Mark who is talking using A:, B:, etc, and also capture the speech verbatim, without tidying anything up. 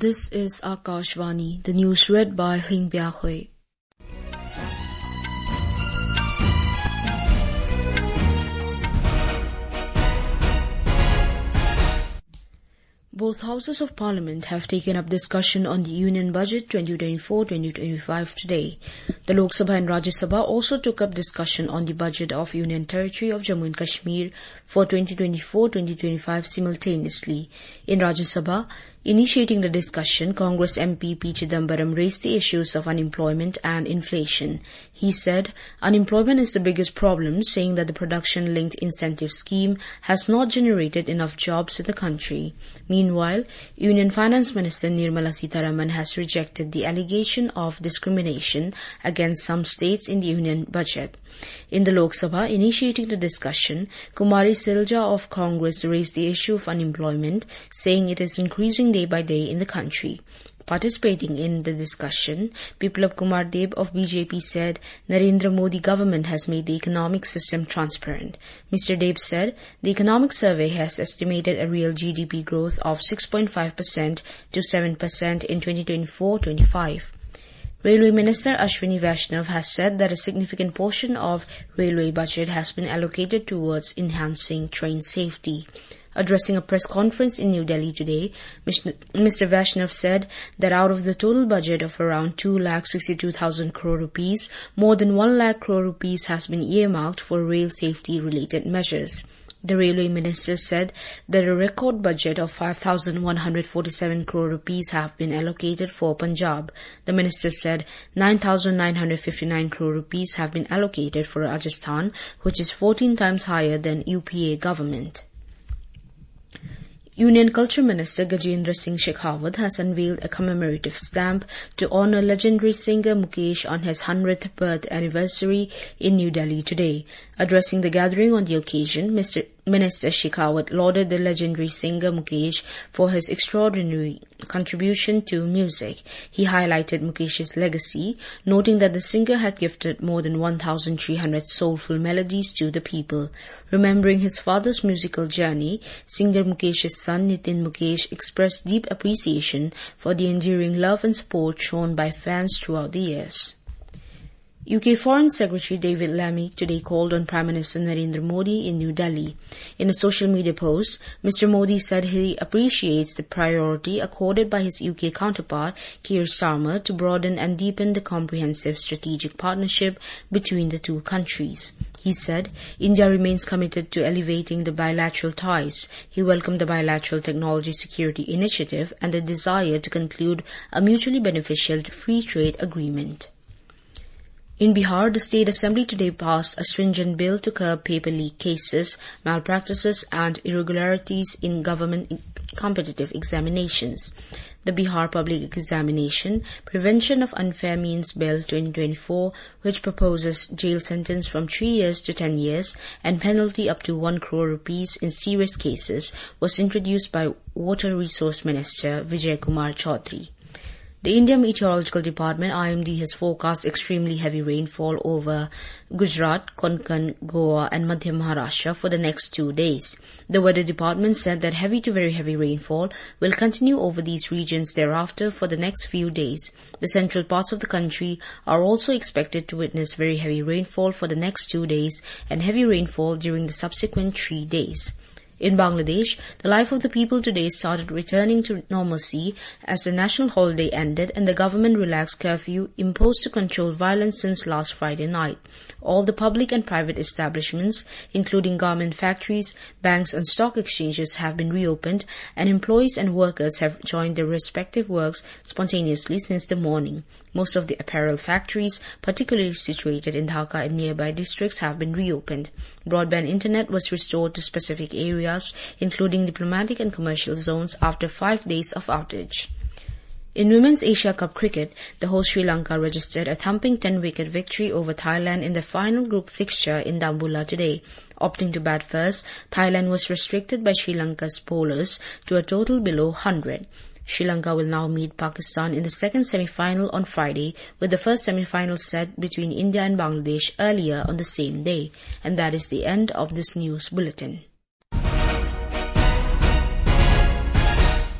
A: This is Akashvani, the news read by Hling Bia-hui. Both houses of parliament have taken up discussion on the Union Budget twenty twenty-four to twenty twenty-five today. The Lok Sabha and Rajya Sabha also took up discussion on the budget of Union Territory of Jammu and Kashmir for twenty twenty-four to twenty twenty-five simultaneously. In Rajya Sabha, initiating the discussion, Congress M P P Chidambaram raised the issues of unemployment and inflation. He said, unemployment is the biggest problem, saying that the production-linked incentive scheme has not generated enough jobs in the country. Meanwhile, Union Finance Minister Nirmala Sitharaman has rejected the allegation of discrimination against some states in the Union budget. In the Lok Sabha, initiating the discussion, Kumari Silja of Congress raised the issue of unemployment, saying it is increasing day by day in the country. Participating in the discussion, Biplab Kumar Deb of B J P said Narendra Modi government has made the economic system transparent. Mister Deb said the economic survey has estimated a real G D P growth of six point five percent to seven percent in twenty twenty-four to twenty-five. Railway Minister Ashwini Vaishnav has said that a significant portion of railway budget has been allocated towards enhancing train safety. Addressing a press conference in New Delhi today, Mister Vaishnav said that out of the total budget of around two lakh sixty-two thousand crore rupees, more than one lakh crore rupees has been earmarked for rail safety related measures. The Railway Minister said that a record budget of five thousand one hundred forty-seven crore rupees have been allocated for Punjab. The Minister said nine thousand nine hundred fifty-nine crore rupees have been allocated for Rajasthan, which is fourteen times higher than U P A government. Union Culture Minister Gajendra Singh Shekhawat has unveiled a commemorative stamp to honour legendary singer Mukesh on his one hundredth birth anniversary in New Delhi today. Addressing the gathering on the occasion, Mister Minister Shekhawat lauded the legendary singer Mukesh for his extraordinary contribution to music. He highlighted Mukesh's legacy, noting that the singer had gifted more than one thousand three hundred soulful melodies to the people. Remembering his father's musical journey, singer Mukesh's son Nitin Mukesh expressed deep appreciation for the enduring love and support shown by fans throughout the years. U K Foreign Secretary David Lammy today called on Prime Minister Narendra Modi in New Delhi. In a social media post, Mister Modi said he appreciates the priority accorded by his U K counterpart, Keir Starmer, to broaden and deepen the comprehensive strategic partnership between the two countries. He said, India remains committed to elevating the bilateral ties. He welcomed the Bilateral Technology Security Initiative and the desire to conclude a mutually beneficial free trade agreement. In Bihar, the State Assembly today passed a stringent bill to curb paper leak cases, malpractices and irregularities in government competitive examinations. The Bihar Public Examination Prevention of Unfair Means Bill twenty twenty-four, which proposes jail sentence from three years to ten years and penalty up to one crore rupees in serious cases, was introduced by Water Resource Minister Vijay Kumar Chaudhary. The Indian Meteorological Department I M D has forecast extremely heavy rainfall over Gujarat, Konkan, Goa and Madhya Maharashtra for the next two days. The Weather Department said that heavy to very heavy rainfall will continue over these regions thereafter for the next few days. The central parts of the country are also expected to witness very heavy rainfall for the next two days and heavy rainfall during the subsequent three days. In Bangladesh, the life of the people today started returning to normalcy as the national holiday ended and the government relaxed curfew imposed to control violence since last Friday night. All the public and private establishments, including garment factories, banks and stock exchanges, have been reopened, and employees and workers have joined their respective works spontaneously since the morning. Most of the apparel factories, particularly situated in Dhaka and nearby districts, have been reopened. Broadband internet was restored to specific areas, including diplomatic and commercial zones, after five days of outage. In Women's Asia Cup cricket, the host Sri Lanka registered a thumping ten-wicket victory over Thailand in the final group fixture in Dambulla today. Opting to bat first, Thailand was restricted by Sri Lanka's bowlers to a total below one hundred. Sri Lanka will now meet Pakistan in the second semi-final on Friday, with the first semi-final set between India and Bangladesh earlier on the same day. And that is the end of this news bulletin.